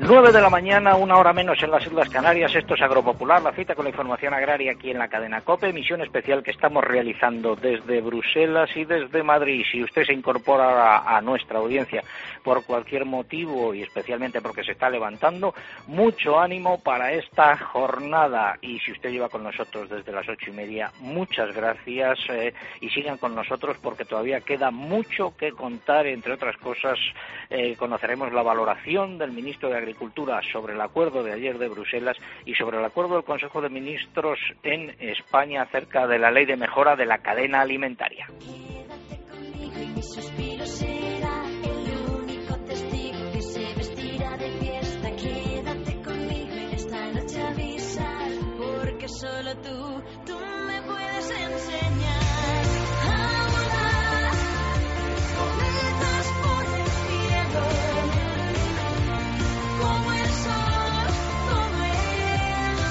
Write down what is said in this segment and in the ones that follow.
9 de la mañana, 1 hora menos en las Islas Canarias. Esto es Agropopular, la cita con la información agraria aquí en la cadena COPE, emisión especial que estamos realizando desde Bruselas y desde Madrid. Si usted se incorpora a nuestra audiencia por cualquier motivo y especialmente porque se está levantando, mucho ánimo para esta jornada. Y si usted lleva con nosotros desde las 8:30, muchas gracias y sigan con nosotros porque todavía queda mucho que contar. Entre otras cosas, conoceremos la valoración del ministro de Agricultura sobre el acuerdo de ayer de Bruselas y sobre el acuerdo del Consejo de Ministros en España acerca de la ley de mejora de la cadena alimentaria. Quédate conmigo y mi suspiro será el único testigo que se vestirá de fiesta. Quédate conmigo en esta noche avisar, porque solo tú me puedes enseñar a volar cometas por el cielo, como el sol, como el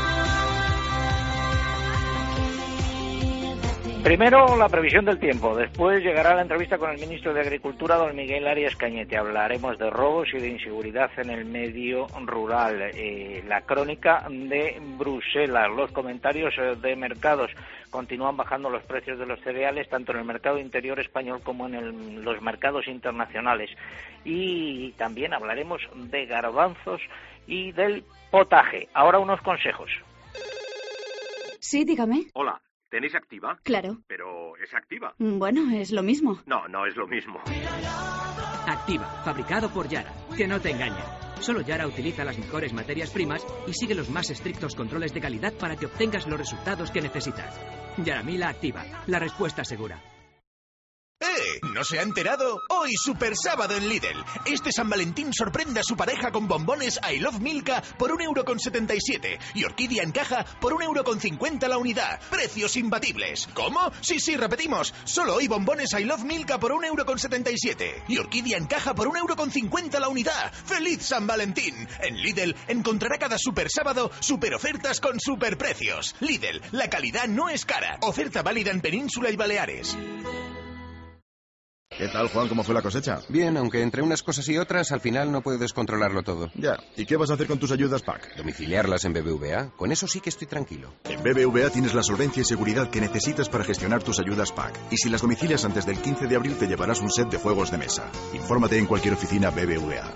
mar. Quédate. Primero, la previsión del tiempo. Después llegará la entrevista con el ministro de Agricultura, don Miguel Arias Cañete. Hablaremos de robos y de inseguridad en el medio rural. La crónica de Bruselas. Los comentarios de mercados. Continúan bajando los precios de los cereales, tanto en el mercado interior español como en los mercados internacionales. Y también hablaremos de garbanzos y del potaje. Ahora unos consejos. Sí, dígame. Hola, ¿tenéis Activa? Claro. Pero ¿es Activa? Bueno, es lo mismo. No, no es lo mismo. Activa, fabricado por Yara. Que no te engañe. Solo Yara utiliza las mejores materias primas y sigue los más estrictos controles de calidad para que obtengas los resultados que necesitas. Yaramila Activa, la respuesta segura. ¿No se ha enterado? Hoy Super Sábado en Lidl. Este San Valentín sorprende a su pareja con bombones I Love Milka por 1,77 € y orquídea en caja por 1,50 € la unidad. Precios imbatibles. ¿Cómo? Sí, repetimos. Solo hoy bombones I Love Milka por 1,77 € y orquídea en caja por 1,50 € la unidad. ¡Feliz San Valentín! En Lidl encontrará cada Super Sábado super ofertas con super precios. Lidl, la calidad no es cara. Oferta válida en Península y Baleares. ¿Qué tal, Juan? ¿Cómo fue la cosecha? Bien, aunque entre unas cosas y otras, al final no puedes controlarlo todo. Ya. ¿Y qué vas a hacer con tus ayudas PAC? Domiciliarlas en BBVA. Con eso sí que estoy tranquilo. En BBVA tienes la solvencia y seguridad que necesitas para gestionar tus ayudas PAC. Y si las domicilias antes del 15 de abril, te llevarás un set de juegos de mesa. Infórmate en cualquier oficina BBVA.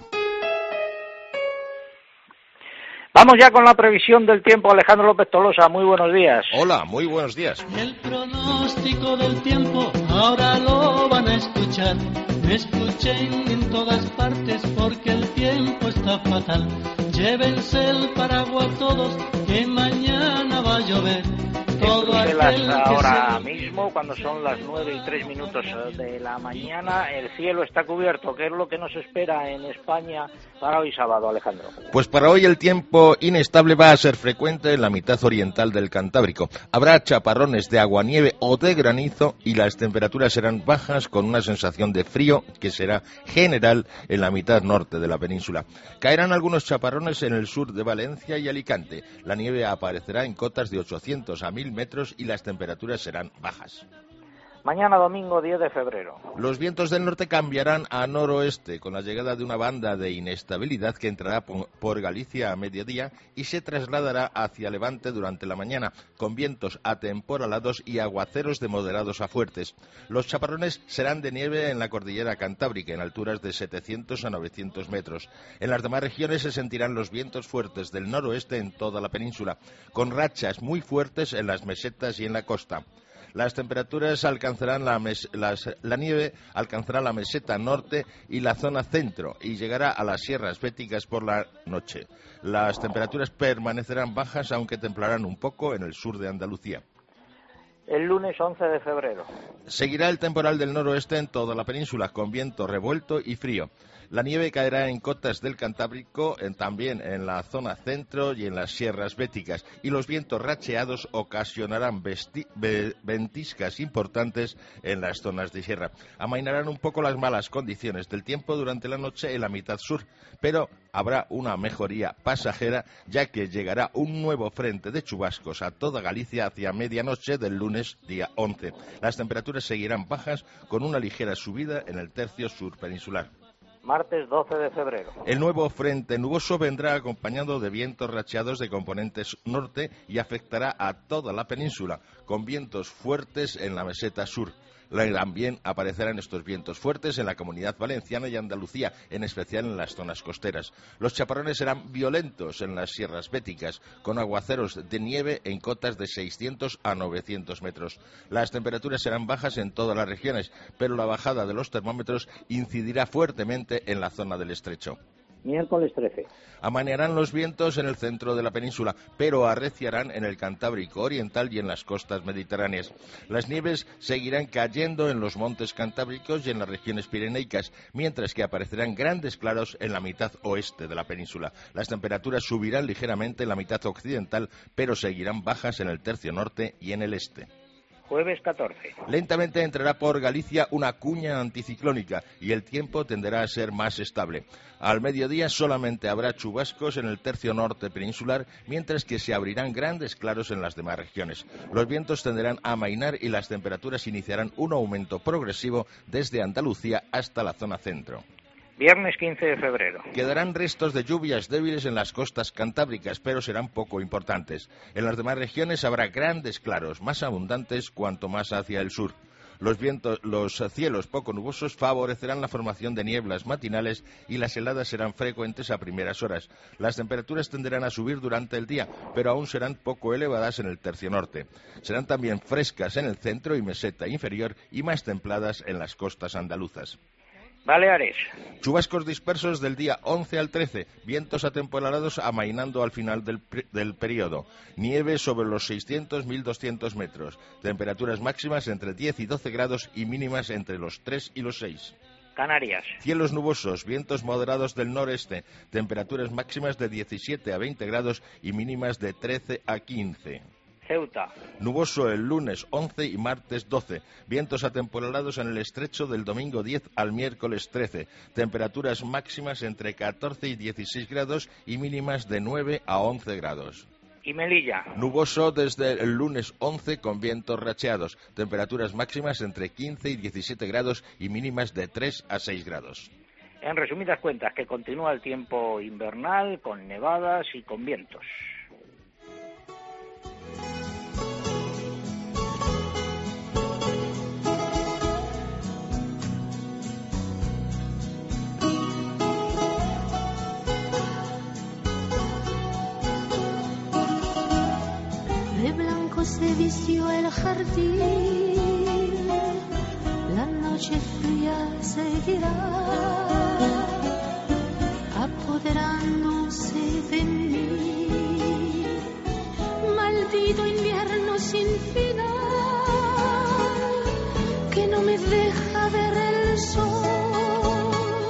Vamos ya con la previsión del tiempo. Alejandro López Tolosa, muy buenos días. Hola, muy buenos días. El pronóstico del tiempo ahora lo van a escuchar. Escuchen en todas partes porque el tiempo está fatal. Llévense el paraguas todos que mañana va a llover. Ahora mismo, cuando son las 9:03 de la mañana, el cielo está cubierto. ¿Qué es lo que nos espera en España para hoy sábado, Alejandro? Pues para hoy el tiempo inestable va a ser frecuente en la mitad oriental del Cantábrico. Habrá chaparrones de aguanieve o de granizo y las temperaturas serán bajas con una sensación de frío que será general en la mitad norte de la península. Caerán algunos chaparrones en el sur de Valencia y Alicante. La nieve aparecerá en cotas de 800 a 1000 metros y las temperaturas serán bajas. Mañana domingo 10 de febrero. Los vientos del norte cambiarán a noroeste con la llegada de una banda de inestabilidad que entrará por Galicia a mediodía y se trasladará hacia Levante durante la mañana, con vientos atemporalados y aguaceros de moderados a fuertes. Los chaparrones serán de nieve en la cordillera Cantábrica, en alturas de 700 a 900 metros. En las demás regiones se sentirán los vientos fuertes del noroeste en toda la península, con rachas muy fuertes en las mesetas y en la costa. Las temperaturas alcanzarán la nieve alcanzará la meseta norte y la zona centro y llegará a las sierras béticas por la noche. Las temperaturas permanecerán bajas, aunque templarán un poco en el sur de Andalucía. El lunes 11 de febrero. Seguirá el temporal del noroeste en toda la península, con viento revuelto y frío. La nieve caerá en cotas del Cantábrico, también en la zona centro y en las sierras béticas, y los vientos racheados ocasionarán ventiscas importantes en las zonas de sierra. Amainarán un poco las malas condiciones del tiempo durante la noche en la mitad sur, pero habrá una mejoría pasajera, ya que llegará un nuevo frente de chubascos a toda Galicia hacia medianoche del lunes día 11. Las temperaturas seguirán bajas, con una ligera subida en el tercio sur peninsular. Martes 12 de febrero. El nuevo frente nuboso vendrá acompañado de vientos racheados de componentes norte y afectará a toda la península, con vientos fuertes en la meseta sur. También aparecerán estos vientos fuertes en la Comunidad Valenciana y Andalucía, en especial en las zonas costeras. Los chaparrones serán violentos en las sierras béticas, con aguaceros de nieve en cotas de 600 a 900 metros. Las temperaturas serán bajas en todas las regiones, pero la bajada de los termómetros incidirá fuertemente en la zona del estrecho. Miércoles 13. Amanearán los vientos en el centro de la península, pero arreciarán en el Cantábrico Oriental y en las costas mediterráneas. Las nieves seguirán cayendo en los montes cantábricos y en las regiones pireneicas, mientras que aparecerán grandes claros en la mitad oeste de la península. Las temperaturas subirán ligeramente en la mitad occidental, pero seguirán bajas en el tercio norte y en el este. Jueves 14. Lentamente entrará por Galicia una cuña anticiclónica y el tiempo tenderá a ser más estable. Al mediodía solamente habrá chubascos en el tercio norte peninsular, mientras que se abrirán grandes claros en las demás regiones. Los vientos tenderán a amainar y las temperaturas iniciarán un aumento progresivo desde Andalucía hasta la zona centro. Viernes 15 de febrero. Quedarán restos de lluvias débiles en las costas cantábricas, pero serán poco importantes. En las demás regiones habrá grandes claros, más abundantes cuanto más hacia el sur. Los cielos poco nubosos favorecerán la formación de nieblas matinales y las heladas serán frecuentes a primeras horas. Las temperaturas tenderán a subir durante el día, pero aún serán poco elevadas en el tercio norte. Serán también frescas en el centro y meseta inferior y más templadas en las costas andaluzas. Baleares. Chubascos dispersos del día 11 al 13, vientos atemporalados amainando al final del periodo, nieve sobre los 600-1200 metros, temperaturas máximas entre 10 y 12 grados y mínimas entre los 3 y los 6. Canarias. Cielos nubosos, vientos moderados del noreste, temperaturas máximas de 17 a 20 grados y mínimas de 13 a 15. Ceuta. Nuboso el lunes 11 y martes 12. Vientos atemporalados en el estrecho del domingo 10 al miércoles 13. Temperaturas máximas entre 14 y 16 grados y mínimas de 9 a 11 grados. Y Melilla. Nuboso desde el lunes 11 con vientos racheados. Temperaturas máximas entre 15 y 17 grados y mínimas de 3 a 6 grados. En resumidas cuentas, que continúa el tiempo invernal con nevadas y con vientos. De blanco se vistió el jardín, la noche fría seguirá, apoderándose de mí. Maldito invierno sin final, que no me deja ver el sol,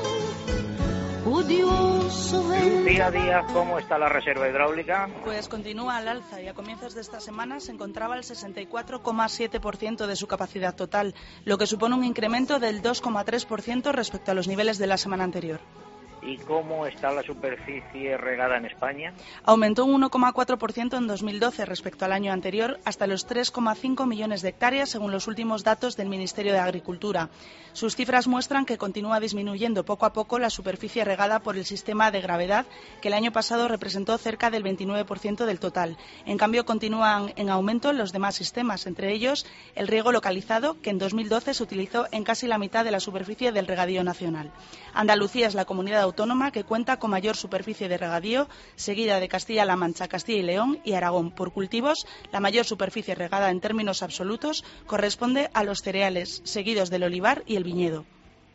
odioso Día a día, ¿cómo está la reserva hidráulica? Pues continúa al alza y a comienzos de esta semana se encontraba al 64,7% de su capacidad total, lo que supone un incremento del 2,3% respecto a los niveles de la semana anterior. ¿Y cómo está la superficie regada en España? Aumentó un 1,4% en 2012 respecto al año anterior, hasta los 3,5 millones de hectáreas, según los últimos datos del Ministerio de Agricultura. Sus cifras muestran que continúa disminuyendo poco a poco la superficie regada por el sistema de gravedad, que el año pasado representó cerca del 29% del total. En cambio, continúan en aumento los demás sistemas, entre ellos el riego localizado, que en 2012 se utilizó en casi la mitad de la superficie del regadío nacional. Andalucía es la comunidad autónoma que cuenta con mayor superficie de regadío, seguida de Castilla-La Mancha, Castilla y León y Aragón. Por cultivos, la mayor superficie regada en términos absolutos corresponde a los cereales, seguidos del olivar y el viñedo.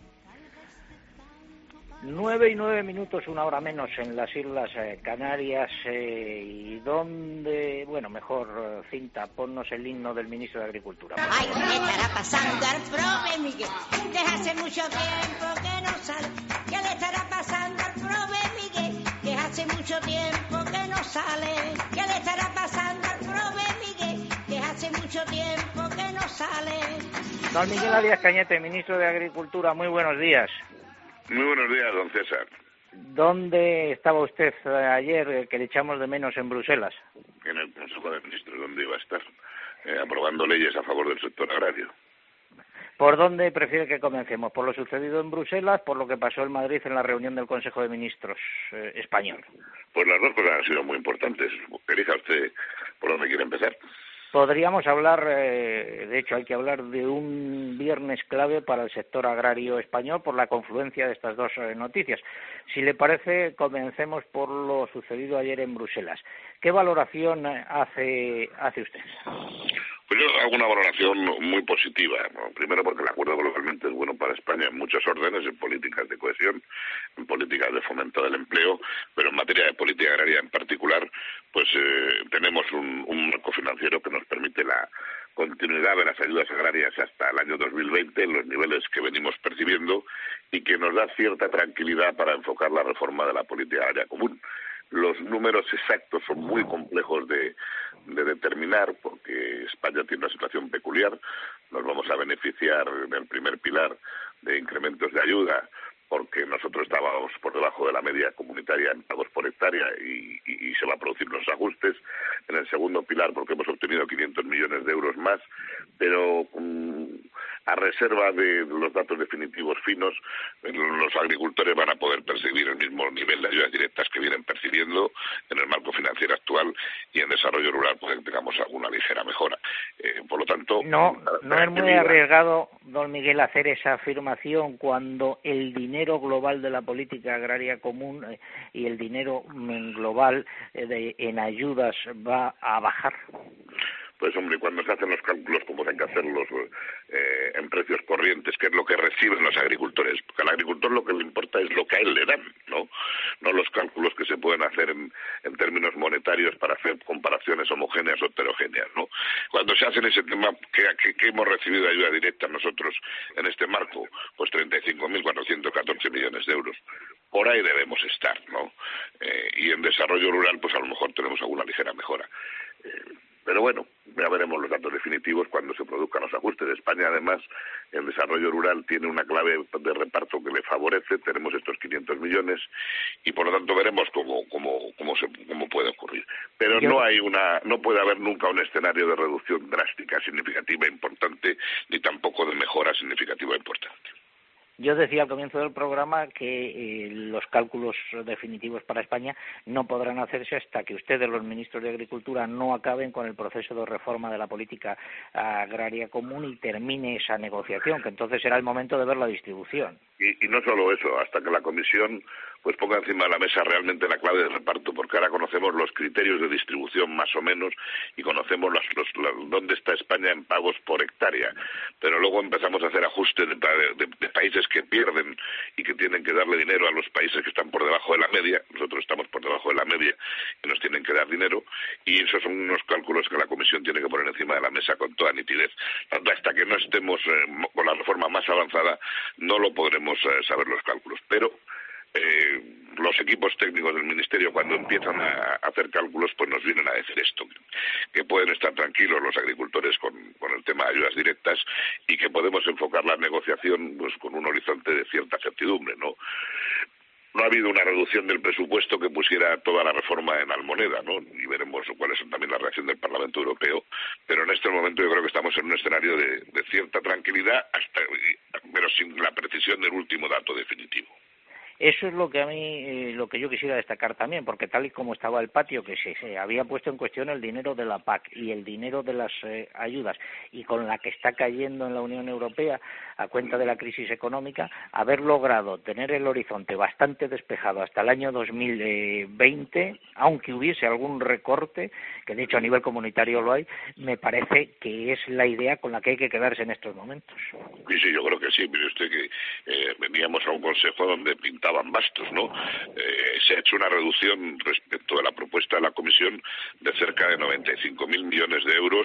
9:09, una hora menos en las Islas Canarias, y donde, bueno, mejor cinta, ponnos el himno del ministro de Agricultura. Ay, ¿qué estará pasando al prove, Miguel? Desde hace mucho tiempo que no sale. ¿Qué le estará pasando al prove, Miguel? Que hace mucho tiempo que no sale. ¿Qué le estará pasando al prove, Miguel? Que hace mucho tiempo que no sale. Don Miguel Arias Cañete, ministro de Agricultura, muy buenos días. Muy buenos días, don César. ¿Dónde estaba usted ayer, que le echamos de menos en Bruselas? En el Consejo de Ministros, ¿dónde iba a estar? Aprobando leyes a favor del sector agrario. ¿Por dónde prefiere que comencemos? ¿Por lo sucedido en Bruselas, por lo que pasó en Madrid en la reunión del Consejo de Ministros español? Pues las dos cosas han sido muy importantes. Elija usted por dónde quiere empezar. Podríamos hablar, de hecho hay que hablar de un viernes clave para el sector agrario español por la confluencia de estas dos noticias. Si le parece, comencemos por lo sucedido ayer en Bruselas. ¿Qué valoración hace usted? Pues yo hago una valoración muy positiva, ¿no? Primero porque el acuerdo globalmente es bueno para España en muchos órdenes, en políticas de cohesión, en políticas de fomento del empleo, pero en materia de política agraria en particular, pues tenemos un marco financiero que nos permite la continuidad de las ayudas agrarias hasta el año 2020 en los niveles que venimos percibiendo y que nos da cierta tranquilidad para enfocar la reforma de la política agraria común. Los números exactos son muy complejos de determinar porque España tiene una situación peculiar. Nos vamos a beneficiar en el primer pilar de incrementos de ayuda porque nosotros estábamos por debajo de la media comunitaria en pagos por hectárea y se va a producir unos ajustes. En el segundo pilar porque hemos obtenido 500 millones de euros más, pero a reserva de los datos definitivos finos, los agricultores van a poder percibir el mismo nivel de ayudas directas que vienen percibiendo en el marco financiero actual y en desarrollo rural puede que tengamos alguna ligera mejora. Por lo tanto... No es muy arriesgado, don Miguel, hacer esa afirmación cuando el dinero global de la política agraria común y el dinero global en ayudas va a bajar. Pues hombre, cuando se hacen los cálculos como hay que hacerlos en precios corrientes, que es lo que reciben los agricultores, porque al agricultor lo que le importa es lo que a él le dan, no los cálculos que se pueden hacer en términos monetarios para hacer comparaciones homogéneas o heterogéneas, ¿no? Cuando se hace en ese tema, ¿qué hemos recibido de ayuda directa nosotros en este marco? Pues 35.414 millones de euros. Por ahí debemos estar, ¿no? Y en desarrollo rural, pues a lo mejor tenemos alguna ligera mejora. Pero bueno, ya veremos los datos definitivos cuando se produzcan los ajustes. España, además, en desarrollo rural tiene una clave de reparto que le favorece. Tenemos estos 500 millones y, por lo tanto, veremos cómo puede ocurrir. Pero no puede haber nunca un escenario de reducción drástica, significativa, importante, ni tampoco de mejora significativa, importante. Yo decía al comienzo del programa que los cálculos definitivos para España no podrán hacerse hasta que ustedes, los ministros de Agricultura, no acaben con el proceso de reforma de la política agraria común y termine esa negociación, que entonces será el momento de ver la distribución. Y no solo eso, hasta que la Comisión pues ponga encima de la mesa realmente la clave de reparto, porque ahora conocemos los criterios de distribución más o menos y conocemos dónde está España en pagos por hectárea, pero luego empezamos a hacer ajustes de países que pierden y que tienen que darle dinero a los países que están por debajo de la media. Nosotros estamos por debajo de la media y nos tienen que dar dinero, y esos son unos cálculos que la Comisión tiene que poner encima de la mesa con toda nitidez. Hasta que no estemos con la reforma más avanzada no lo podremos saber los cálculos, pero los equipos técnicos del Ministerio, cuando empiezan a hacer cálculos, pues nos vienen a decir esto, que pueden estar tranquilos los agricultores con el tema de ayudas directas y que podemos enfocar la negociación pues con un horizonte de cierta certidumbre, ¿no? No ha habido una reducción del presupuesto que pusiera toda la reforma en almoneda, ¿no? Y veremos cuáles son también la reacción del Parlamento Europeo, pero en este momento yo creo que estamos en un escenario de cierta tranquilidad, pero sin la precisión del último dato definitivo. Eso es lo que yo quisiera destacar también, porque tal y como estaba el patio, que se había puesto en cuestión el dinero de la PAC y el dinero de las ayudas, y con la que está cayendo en la Unión Europea a cuenta de la crisis económica, haber logrado tener el horizonte bastante despejado hasta el año 2020, aunque hubiese algún recorte, que de hecho a nivel comunitario lo hay, me parece que es la idea con la que hay que quedarse en estos momentos. Sí, yo creo que sí. Mire usted que veníamos a un consejo donde pintaban bastos, ¿no? Se ha hecho una reducción respecto de la propuesta de la Comisión de cerca de 95.000 millones de euros,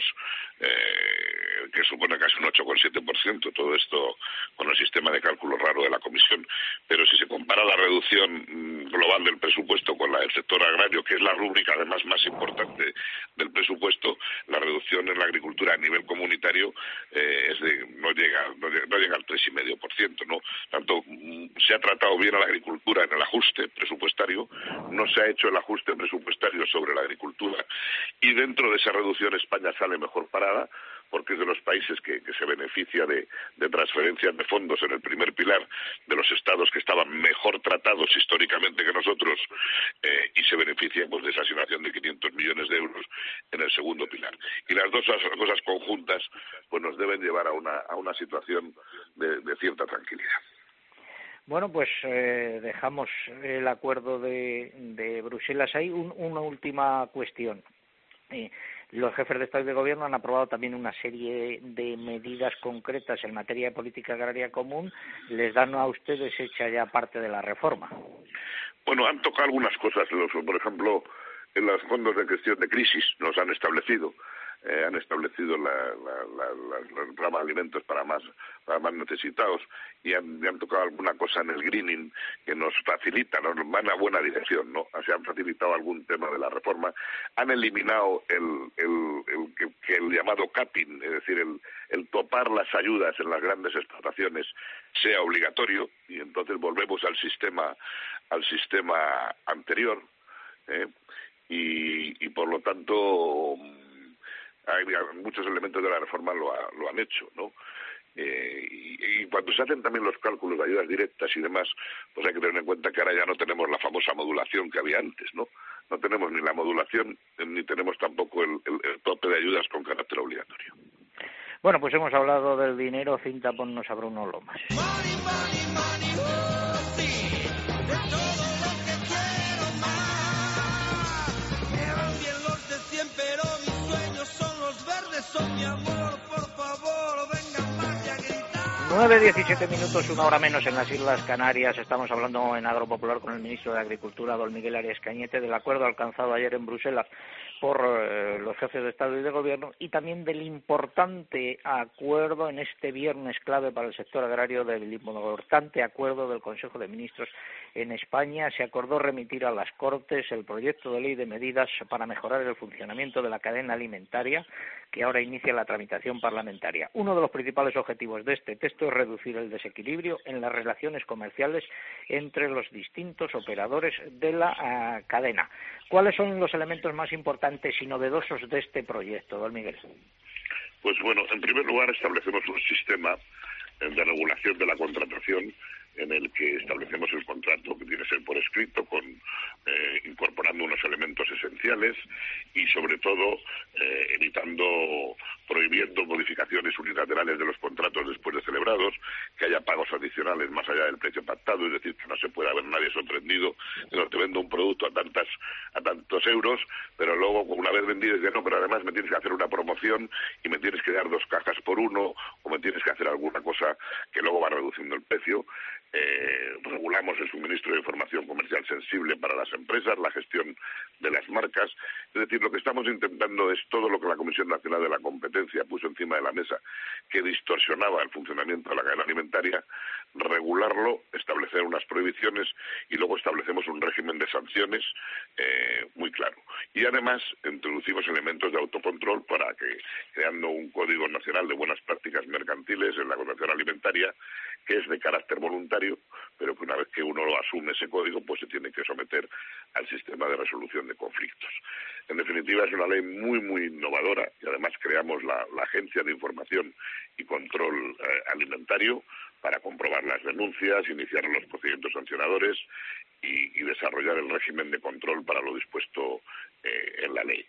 que supone casi un 8,7%, todo esto con el sistema de cálculo raro de la Comisión. Pero si se compara la reducción global del presupuesto con la del sector agrario, que es la rúbrica además más importante del presupuesto, la reducción en la agricultura a nivel comunitario no llega al 3,5%, ¿no? Tanto se ha tratado bien a la agricultura en el ajuste presupuestario, no se ha hecho el ajuste presupuestario sobre la agricultura, y dentro de esa reducción España sale mejor parada, porque es de los países que se beneficia de transferencias de fondos en el primer pilar de los estados que estaban mejor tratados históricamente que nosotros, y se beneficia pues de esa asignación de 500 millones de euros en el segundo pilar. Y las dos cosas conjuntas pues nos deben llevar a una situación de cierta tranquilidad. Bueno, pues dejamos el acuerdo de Bruselas ahí. Una última cuestión. Los jefes de Estado y de Gobierno han aprobado también una serie de medidas concretas en materia de política agraria común. ¿Les dan a ustedes hecha ya parte de la reforma? Bueno, han tocado algunas cosas. Por ejemplo, en los fondos de gestión de crisis nos han establecido el programa de alimentos para más necesitados, y han tocado alguna cosa en el greening que nos facilita, nos van a buena dirección, ¿no? Se han facilitado algún tema de la reforma, han eliminado el llamado capping, es decir, el topar las ayudas en las grandes explotaciones sea obligatorio, y entonces volvemos al sistema anterior, y por lo tanto hay muchos elementos de la reforma lo han hecho, ¿no? Y cuando se hacen también los cálculos de ayudas directas y demás, pues hay que tener en cuenta que ahora ya no tenemos la famosa modulación que había antes, ¿no? No tenemos ni la modulación ni tenemos tampoco el tope de ayudas con carácter obligatorio. Bueno, pues hemos hablado del dinero. Cinta, ponnos a Bruno Lomas. Son mi amor, por favor, vengan más y a gritar. 9:17 minutos, una hora menos en las Islas Canarias. Estamos hablando en Agropopular con el ministro de Agricultura, don Miguel Arias Cañete, del acuerdo alcanzado ayer en Bruselas por los jefes de Estado y de Gobierno, y también del importante acuerdo en este viernes clave para el sector agrario, del importante acuerdo del Consejo de Ministros en España. Se acordó remitir a las Cortes el proyecto de ley de medidas para mejorar el funcionamiento de la cadena alimentaria, que ahora inicia la tramitación parlamentaria. Uno de los principales objetivos de este texto es reducir el desequilibrio en las relaciones comerciales entre los distintos operadores de la cadena. ¿Cuáles son los elementos más importantes y novedosos de este proyecto, don Miguel? Pues bueno, en primer lugar establecemos un sistema de regulación de la contratación en el que establecemos el contrato que tiene que ser por escrito, incorporando unos elementos esenciales y sobre todo prohibiendo modificaciones unilaterales de los contratos después de celebrados, que haya pagos adicionales más allá del precio pactado, es decir, que no se pueda ver nadie sorprendido de que te vendo un producto a tantos euros, pero luego una vez vendido dices, no, pero además me tienes que hacer una promoción y me tienes que dar 2 cajas por 1, o me tienes que hacer alguna cosa que luego va reduciendo el precio. Regulamos el suministro de información comercial sensible para las empresas, la gestión de las marcas. Es decir, lo que estamos intentando es todo lo que la Comisión Nacional de la Competencia puso encima de la mesa, que distorsionaba el funcionamiento de la cadena alimentaria, regularlo, establecer unas prohibiciones y luego establecemos un régimen de sanciones muy claro. Y además introducimos elementos de autocontrol para que, creando un Código Nacional de Buenas Prácticas Mercantiles en la contratación alimentaria, que es de carácter voluntario, pero que una vez que uno lo asume ese código, pues se tiene que someter al sistema de resolución de conflictos. En definitiva, es una ley muy, muy innovadora y además creamos la Agencia de Información y Control Alimentario para comprobar las denuncias, iniciar los procedimientos sancionadores y desarrollar el régimen de control para lo dispuesto en la ley.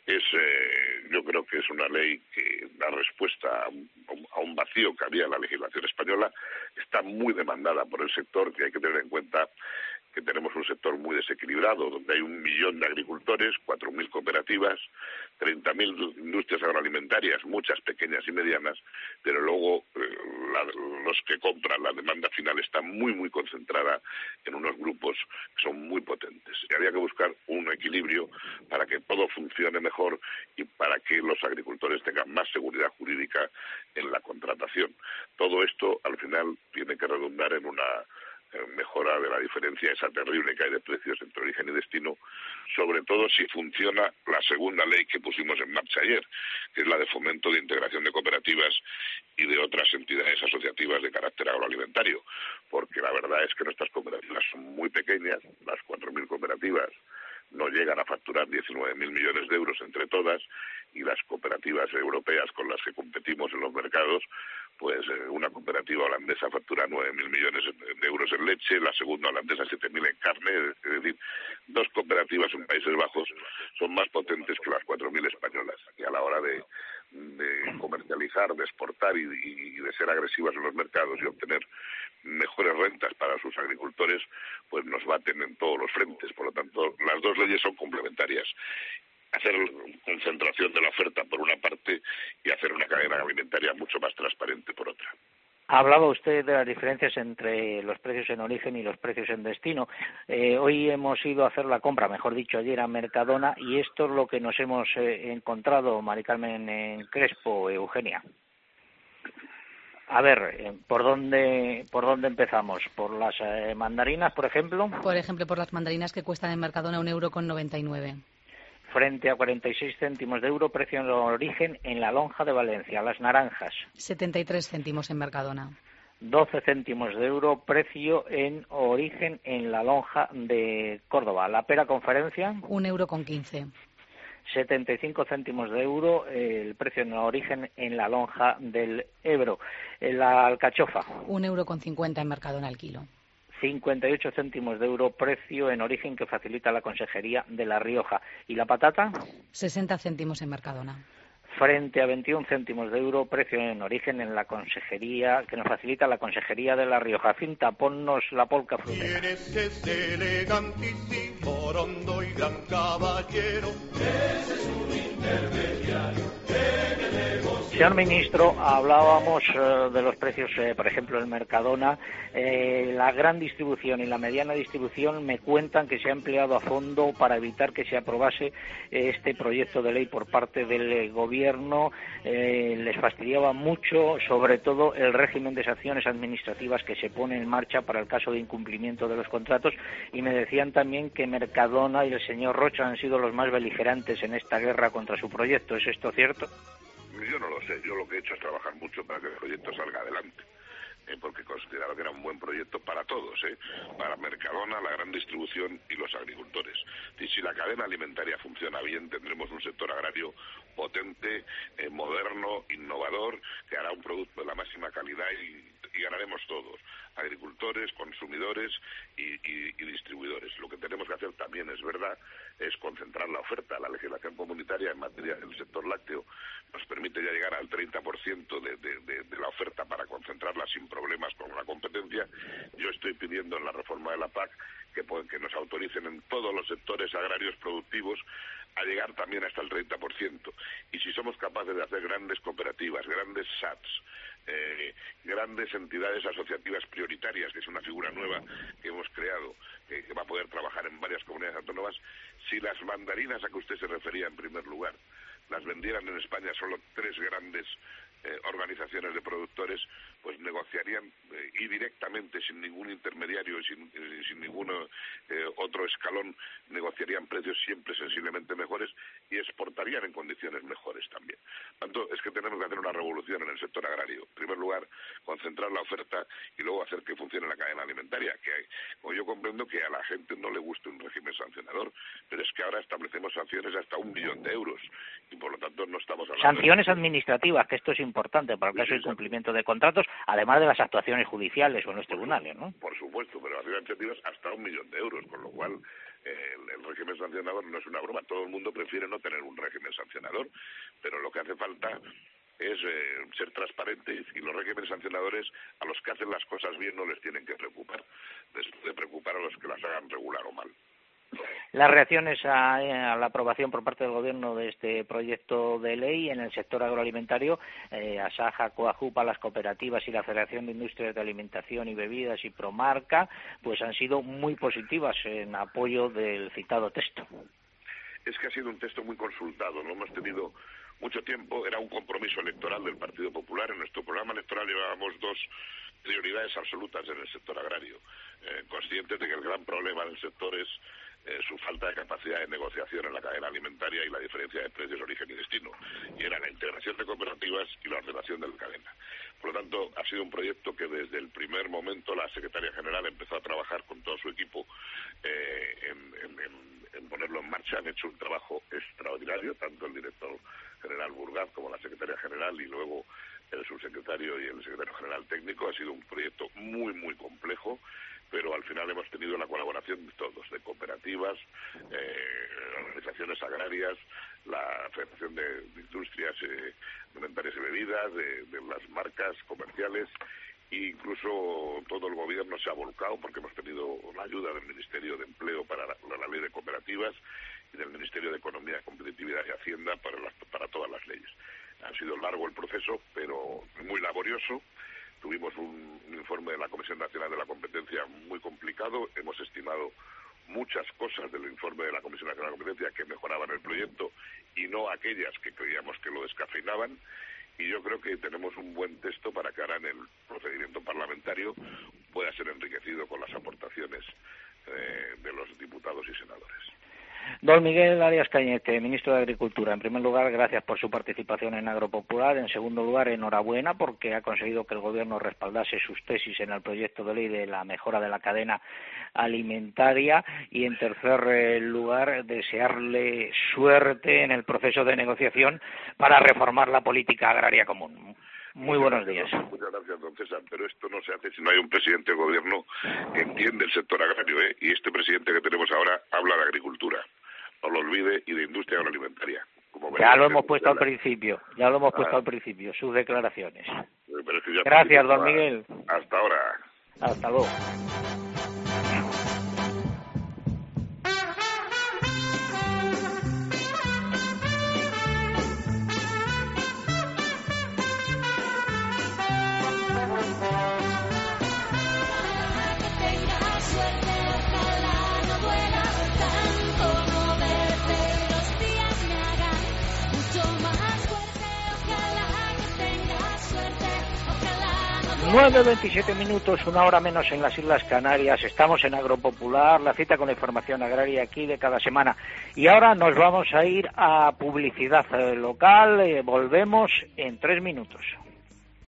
Yo creo que es una ley que da respuesta a un vacío que había en la legislación española. Está muy demandada por el sector, que hay que tener en cuenta que tenemos un sector muy desequilibrado, donde hay 1 millón de agricultores, 4.000 cooperativas, 30.000 industrias agroalimentarias, muchas pequeñas y medianas, pero luego los que compran la demanda final está muy, muy concentrada en unos grupos que son muy potentes. Y había que buscar un equilibrio para que todo funcione mejor y para que los agricultores tengan más seguridad jurídica en la contratación. Todo esto, al final, tiene que redundar en una mejora de la diferencia esa terrible que hay de precios entre origen y destino, sobre todo si funciona la segunda ley que pusimos en marcha ayer, que es la de fomento de integración de cooperativas y de otras entidades asociativas de carácter agroalimentario, porque la verdad es que nuestras cooperativas son muy pequeñas, las 4.000 cooperativas no llegan a facturar 19.000 millones de euros entre todas, y las cooperativas europeas con las que competimos en los mercados, pues una cooperativa holandesa factura 9.000 millones de euros en leche, la segunda holandesa 7.000 en carne, es decir, dos cooperativas en Países Bajos son más potentes que las 4.000 españolas, y a la hora de comercializar, de exportar y de ser agresivas en los mercados y obtener mejores rentas para sus agricultores, pues nos baten en todos los frentes. Por lo tanto, las dos leyes son complementarias. Hacer concentración de la oferta por una parte y hacer una cadena alimentaria mucho más transparente por otra. Hablaba usted de las diferencias entre los precios en origen y los precios en destino. Hoy hemos ido a hacer la compra, mejor dicho, ayer a Mercadona, y esto es lo que nos hemos encontrado, Mari Carmen Crespo, Eugenia. A ver, ¿por dónde empezamos? ¿Por las mandarinas, por ejemplo? Por ejemplo, por las mandarinas que cuestan en Mercadona 1,99 €. Frente a 46 céntimos de euro, precio en origen en la lonja de Valencia. Las naranjas. 73 céntimos en Mercadona. 12 céntimos de euro, precio en origen en la lonja de Córdoba. La pera Conferencia. 1,15 €. 75 céntimos de euro, el precio en origen en la lonja del Ebro. La alcachofa. 1,50 € en Mercadona al kilo. 58 céntimos de euro, precio en origen que facilita la Consejería de La Rioja. ¿Y la patata? 60 céntimos en Mercadona. Frente a 21 céntimos de euro, precio en origen en la Consejería, que nos facilita la Consejería de La Rioja. Cinta, ponnos la polca frutera. Tienes ese elegantísimo, rondo y gran caballero. Ese es un intermediario en el negocio. Señor ministro, hablábamos de los precios, por ejemplo, en Mercadona. La gran distribución y la mediana distribución me cuentan que se ha empleado a fondo para evitar que se aprobase este proyecto de ley por parte del Gobierno. Les fastidiaba mucho, sobre todo, el régimen de sanciones administrativas que se pone en marcha para el caso de incumplimiento de los contratos, y me decían también que Mercadona y el señor Rocha han sido los más beligerantes en esta guerra contra su proyecto. ¿Es esto cierto? Yo no lo sé, yo lo que he hecho es trabajar mucho para que el proyecto salga adelante, porque consideraba que era un buen proyecto para todos, para Mercadona, la gran distribución y los agricultores. Y si la cadena alimentaria funciona bien, tendremos un sector agrario potente, moderno, innovador, que hará un producto de la máxima calidad y ganaremos todos, agricultores, consumidores y distribuidores. Lo que tenemos que hacer también, es verdad, es concentrar la oferta. La legislación comunitaria en materia del sector lácteo nos permite ya llegar al 30% de la oferta para concentrarla sin problemas con la competencia. Yo estoy pidiendo en la reforma de la PAC que nos autoricen en todos los sectores agrarios productivos a llegar también hasta el 30%. Y si somos capaces de hacer grandes cooperativas, grandes SATs, grandes entidades asociativas prioritarias, que es una figura nueva que hemos creado, que va a poder trabajar en varias comunidades autónomas, si las mandarinas a que usted se refería en primer lugar las vendieran en España solo 3 grandes organizaciones de productores, pues negociarían y directamente, sin ningún intermediario y sin ningún otro escalón, negociarían precios siempre sensiblemente mejores y exportarían en condiciones mejores también. Tanto es que tenemos que hacer una revolución en el sector agrario. En primer lugar, concentrar la oferta y luego hacer que funcione la cadena alimentaria, como yo comprendo que a la gente no le gusta un régimen sancionador, pero es que ahora establecemos sanciones hasta 1 millón de euros y por lo tanto no estamos hablando sanciones administrativas, que esto es importante para el caso de incumplimiento de contratos, además de las actuaciones judiciales o en los tribunales, ¿no? Por supuesto, pero las administrativas hasta 1 millón de euros, con lo cual el régimen sancionador no es una broma. Todo el mundo prefiere no tener un régimen sancionador, pero lo que hace falta es ser transparentes, y los regímenes sancionadores a los que hacen las cosas bien no les tienen que preocupar, de preocupar a los que las hagan regular o mal. Las reacciones a la aprobación por parte del Gobierno de este proyecto de ley en el sector agroalimentario, Asaja, Coajupa, las cooperativas y la Federación de Industrias de Alimentación y Bebidas y Promarca, pues han sido muy positivas en apoyo del citado texto. Es que ha sido un texto muy consultado, no hemos tenido mucho tiempo, era un compromiso electoral del Partido Popular. En nuestro programa electoral llevábamos 2 prioridades absolutas en el sector agrario, conscientes de que el gran problema del sector es su falta de capacidad de negociación en la cadena alimentaria y la diferencia de precios, origen y destino, y era la integración de cooperativas y la ordenación de la cadena. Por lo tanto, ha sido un proyecto que desde el primer momento la Secretaria General empezó a trabajar con todo su equipo en ponerlo en hecho un trabajo extraordinario, tanto el director general Burgaz como la secretaria general y luego el subsecretario y el secretario general técnico. Ha sido un proyecto muy, muy complejo, pero al final hemos tenido la colaboración de todos, de cooperativas, organizaciones agrarias, la Federación de Industrias Alimentarias y Bebidas, de las marcas comerciales, e incluso todo el gobierno se ha volcado porque hemos tenido la ayuda del Ministerio de Empleo para la ley de cooperativas y del Ministerio de Economía, Competitividad y Hacienda para todas las leyes. Ha sido largo el proceso, pero muy laborioso. Tuvimos un informe de la Comisión Nacional de la Competencia muy complicado. Hemos estimado muchas cosas del informe de la Comisión Nacional de la Competencia que mejoraban el proyecto y no aquellas que creíamos que lo descafeinaban. Y yo creo que tenemos un buen texto para que ahora en el procedimiento parlamentario pueda ser enriquecido con las aportaciones de los diputados y senadores. Don Miguel Arias Cañete, ministro de Agricultura. En primer lugar, gracias por su participación en Agropopular. En segundo lugar, enhorabuena porque ha conseguido que el Gobierno respaldase sus tesis en el proyecto de ley de la mejora de la cadena alimentaria. Y en tercer lugar, desearle suerte en el proceso de negociación para reformar la política agraria común. Muy buenos días. Muchas gracias, don César, pero esto no se hace si no hay un presidente del gobierno que entiende el sector agrario, y este presidente que tenemos ahora habla de agricultura, no lo olvide, y de industria agroalimentaria. Ya lo hemos puesto al principio, sus declaraciones. Pero es que ya gracias, don Miguel. Hasta ahora. Hasta luego. Nueve 27 minutos, una hora menos en las Islas Canarias. Estamos en Agropopular, la cita con la información agraria aquí de cada semana. Y ahora nos vamos a ir a publicidad local. Volvemos en 3 minutos.